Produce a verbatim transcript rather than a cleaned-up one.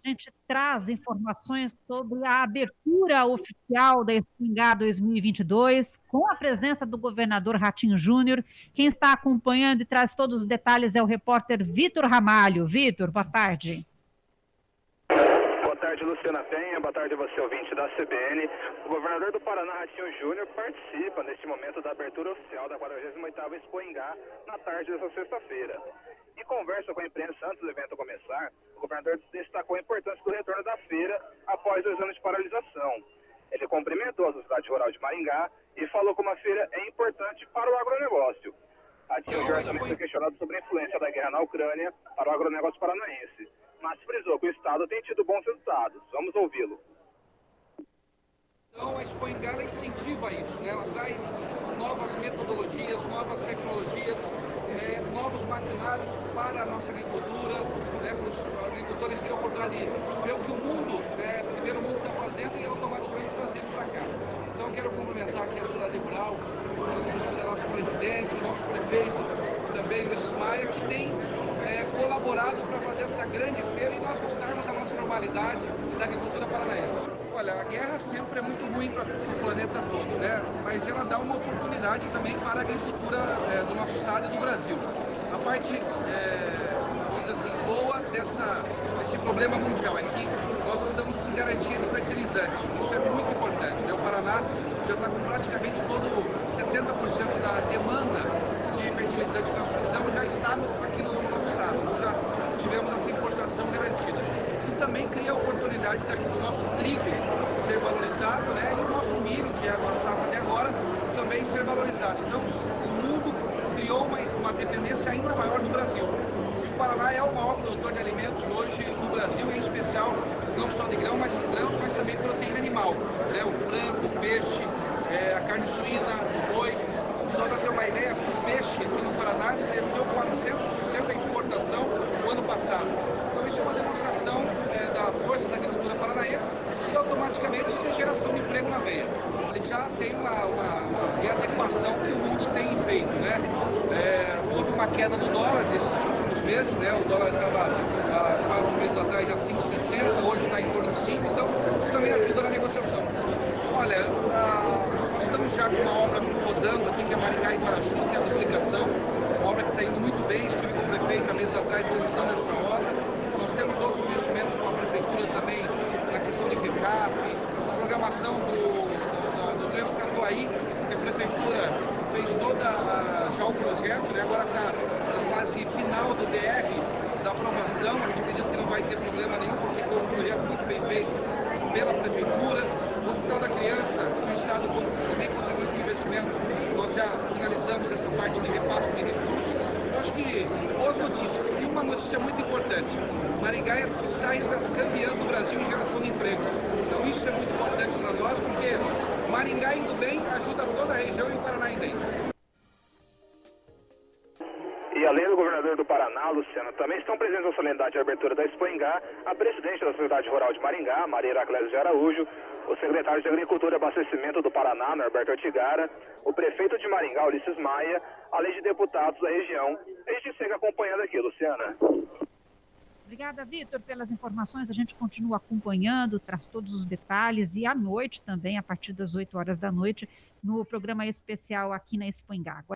a gente traz informações sobre a abertura oficial da Expoingá dois mil e vinte e dois, com a presença do governador Ratinho Júnior. Quem está acompanhando e traz todos os detalhes é o repórter Vitor Ramalho. Vitor, boa tarde. Boa tarde, Luciana Penha. Boa tarde a você, ouvinte da C B N. O governador do Paraná, Ratinho Júnior, participa neste momento da abertura oficial da quadragésima oitava Expoingá na tarde dessa sexta-feira. Em conversa com a imprensa antes do evento começar, o governador destacou a importância do retorno da feira após dois anos de paralisação. Ele cumprimentou a sociedade rural de Maringá e falou como a feira é importante para o agronegócio. Ratinho Júnior também foi questionado sobre a influência da guerra na Ucrânia para o agronegócio paranaense, mas frisou que o Estado tem tido bons resultados. Vamos ouvi-lo. Então, a Expoingá ela incentiva isso, né? Ela traz novas metodologias, novas tecnologias, é, novos maquinários para a nossa agricultura, né? Para os agricultores terem a oportunidade de ver o que o mundo, né, primeiro o mundo está fazendo e automaticamente trazer isso para cá. Então, eu quero cumprimentar aqui a sociedade rural, o nome da nossa presidente, o nosso prefeito, também o Ismaia, que tem é, colaborado para fazer essa grande feira e nós voltarmos à nossa normalidade da agricultura paranaense. Olha, a guerra sempre é muito ruim para o planeta todo, né? Mas ela dá uma oportunidade também para a agricultura é, do nosso estado e do Brasil. A parte, é, vamos dizer assim, boa dessa, desse problema mundial é que nós estamos com garantia de fertilizantes. Isso é muito importante, né? O Paraná já está com praticamente todo setenta por cento da demanda de fertilizante que nós precisamos já está no, aqui no nosso estado. Nós já tivemos essa importação garantida. E também cria a oportunidade do nosso trigo ser valorizado, né? E o nosso milho, que é a safra de agora, também ser valorizado. Então, o mundo criou uma, uma dependência ainda maior do Brasil. E o Paraná é o maior produtor de alimentos hoje no Brasil, em especial não só de grão, mas, grãos, mas também proteína animal, né? O frango, o peixe, é, a carne suína, o boi. Só para ter uma ideia, o peixe aqui no Paraná cresceu quatrocentos por cento a exportação no ano passado. Então isso é uma demonstração é, da força da agricultura paranaense e automaticamente isso é geração de emprego na veia. Ele já tem uma, uma, uma readequação que o mundo tem feito, né? É, houve uma queda do dólar nesses últimos meses, né? O dólar estava há quatro meses atrás a cinco e sessenta, hoje está em torno de cinco, então isso também ajuda na negociação. Olha, a, nós estamos já com uma obra rodando aqui, que é Maringá e Guaraçu, que é a duplicação, uma obra que está indo muito bem, estive com o prefeito há meses atrás lançando essa obra. Nós temos outros investimentos com a prefeitura também na questão de recap, programação do, do, do Trevo Catuaí, que a prefeitura fez toda a, já o projeto, né? Agora está na fase final do D R, da aprovação. A gente acredita que não vai ter problema nenhum, porque foi um projeto muito bem feito pela prefeitura. O Hospital da Criança, que o Estado também contribui com o investimento, nós já finalizamos essa parte de repasse de recursos. Eu acho que boas notícias. E uma notícia muito importante: Maringá está entre as campeãs do Brasil em geração de empregos. Então isso é muito importante para nós, porque Maringá indo bem ajuda toda a região e o Paraná indo bem. E além do governador do Paraná, Luciano, também estão presentes na solenidade de abertura da Expoingá a presidente da Sociedade Rural de Maringá, Maria Heraclésia de Araújo, o secretário de Agricultura e Abastecimento do Paraná, Norberto Ortigara, o prefeito de Maringá, Ulisses Maia, além de deputados da região. A gente segue acompanhando aqui, Luciana. Obrigada, Vitor, pelas informações. A gente continua acompanhando, traz todos os detalhes e à noite também, a partir das oito horas da noite, no programa especial aqui na Expoingá.